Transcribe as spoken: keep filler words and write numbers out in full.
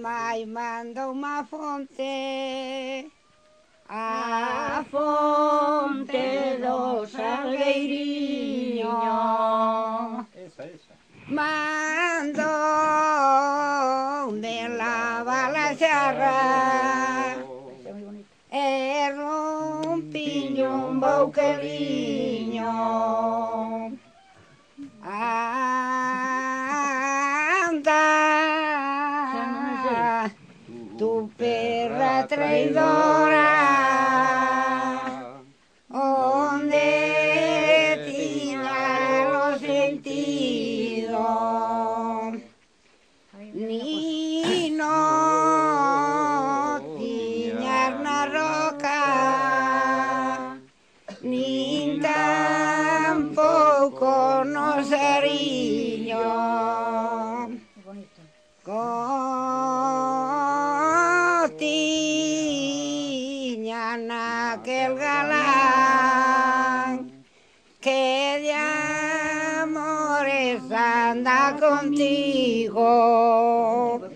mai manda unha fonte, a fonte do Salgueiriño. Esa, esa. Mandou me lava la xarra, e rompiño un bouqueliño. Anda, tu perra traidora, onde tiña o sentido, ni no tiñas na roca, nin tampouco no seriño. Tiña naquel galán que de amores anda contigo.